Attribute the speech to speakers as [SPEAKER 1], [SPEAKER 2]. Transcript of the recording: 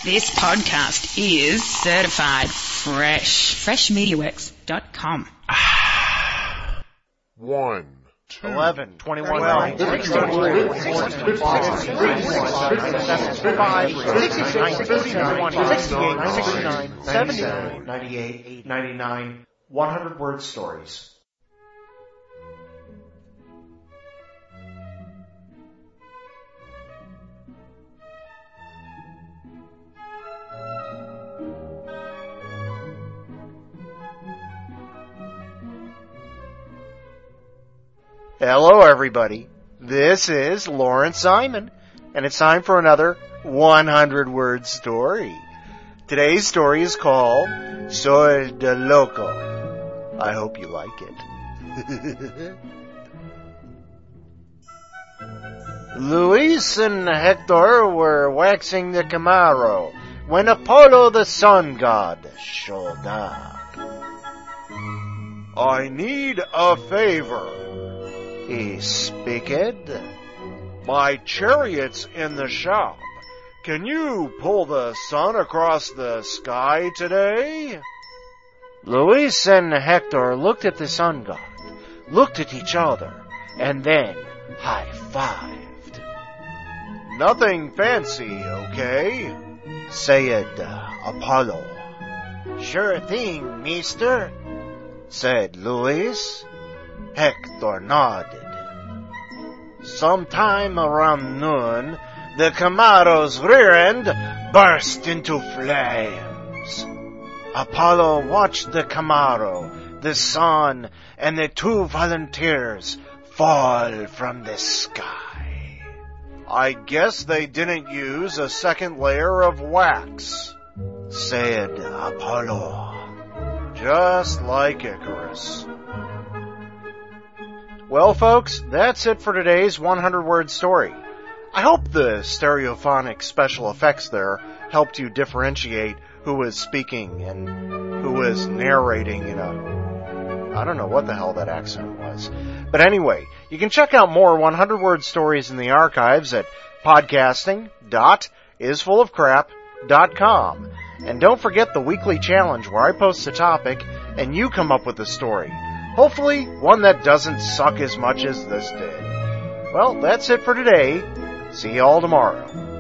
[SPEAKER 1] This podcast is certified fresh. FreshMediaWorks.com.
[SPEAKER 2] 1, 2,
[SPEAKER 3] 11, 21,
[SPEAKER 2] 12,
[SPEAKER 3] 98, 99, 100-word stories. Hello, everybody. This is Lawrence Simon, and it's time for another 100-word story. Today's story is called Soy de Loco. I hope you like it. Luis and Hector were waxing the Camaro when Apollo the sun god showed up. I need a favor, he speaked. My chariot's in the shop. Can you pull the sun across the sky today? Luis and Hector looked at the sun god, looked at each other, and then high-fived. Nothing fancy, okay? Said Apollo. Sure thing, mister, said Luis. Hector nodded. Sometime around noon, the Camaro's rear end burst into flames. Apollo watched the Camaro, the sun, and the two volunteers fall from the sky. I guess they didn't use a second layer of wax, said Apollo. Just like Icarus. Well, folks, that's it for today's 100-word story. I hope the stereophonic special effects there helped you differentiate who was speaking and who was narrating in I don't know what the hell that accent was. But anyway, you can check out more 100-word stories in the archives at podcasting.isfullofcrap.com. And don't forget the weekly challenge where I post a topic and you come up with a story. Hopefully, one that doesn't suck as much as this did. Well, that's it for today. See you all tomorrow.